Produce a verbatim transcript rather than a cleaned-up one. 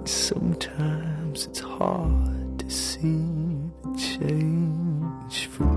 Sometimes it's hard to see the change from